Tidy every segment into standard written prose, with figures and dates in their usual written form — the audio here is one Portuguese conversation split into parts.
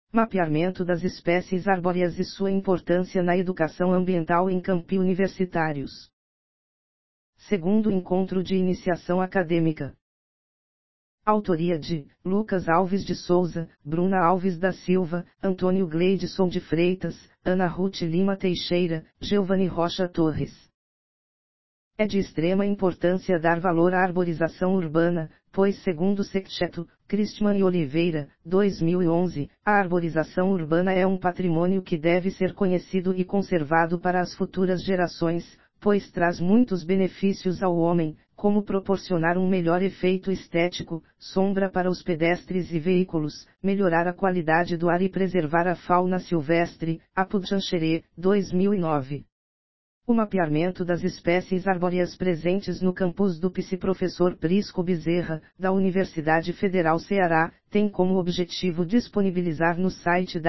Mapeamento das espécies arbóreas e sua importância na educação ambiental em campi universitários. Segundo encontro de iniciação acadêmica. Autoria de Lucas Alves de Souza, Bruna Alves da Silva, Antônio Gleidson de Freitas, Ana Ruth Lima Teixeira, Giovanni Rocha Torres. É de extrema importância dar valor à arborização urbana, pois segundo Seccheto, Christman e Oliveira, 2011, a arborização urbana é um patrimônio que deve ser conhecido e conservado para as futuras gerações, pois traz muitos benefícios ao homem, como proporcionar um melhor efeito estético, sombra para os pedestres e veículos, melhorar a qualidade do ar e preservar a fauna silvestre, Apudjancherê, 2009. O mapeamento das espécies arbóreas presentes no campus do Professor Prisco Bezerra, da Universidade Federal Ceará, tem como objetivo disponibilizar no site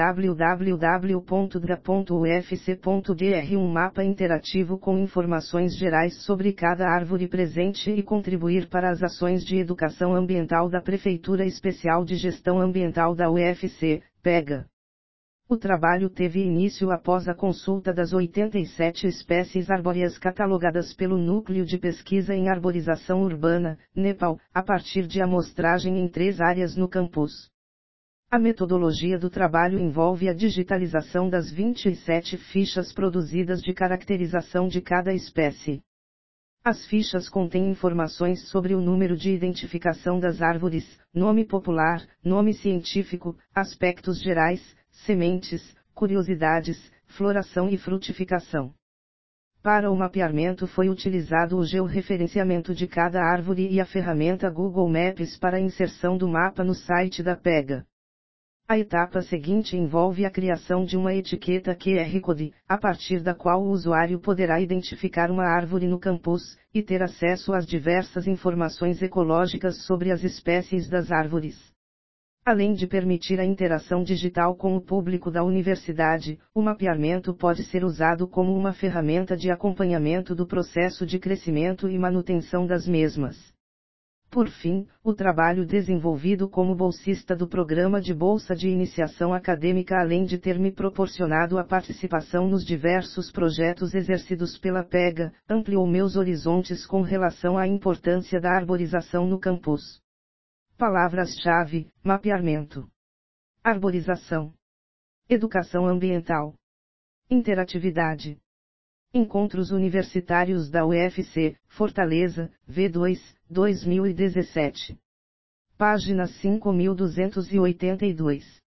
www.dra.ufc.br um mapa interativo com informações gerais sobre cada árvore presente e contribuir para as ações de educação ambiental da Prefeitura Especial de Gestão Ambiental da UFC, PEGA. O trabalho teve início após a consulta das 87 espécies arbóreas catalogadas pelo Núcleo de Pesquisa em Arborização Urbana, NEPAL, a partir de amostragem em 3 áreas no campus. A metodologia do trabalho envolve a digitalização das 27 fichas produzidas de caracterização de cada espécie. As fichas contêm informações sobre o número de identificação das árvores, nome popular, nome científico, aspectos gerais, sementes, curiosidades, floração e frutificação. Para o mapeamento foi utilizado o georreferenciamento de cada árvore e a ferramenta Google Maps para a inserção do mapa no site da PEGA. A etapa seguinte envolve a criação de uma etiqueta QR Code, a partir da qual o usuário poderá identificar uma árvore no campus, e ter acesso às diversas informações ecológicas sobre as espécies das árvores. Além de permitir a interação digital com o público da universidade, o mapeamento pode ser usado como uma ferramenta de acompanhamento do processo de crescimento e manutenção das mesmas. Por fim, o trabalho desenvolvido como bolsista do Programa de Bolsa de Iniciação Acadêmica, além de ter me proporcionado a participação nos diversos projetos exercidos pela PEGA, ampliou meus horizontes com relação à importância da arborização no campus. Palavras-chave: mapeamento, arborização, educação ambiental, interatividade. Encontros Universitários da UFC, Fortaleza, V2, 2017. Página 5282.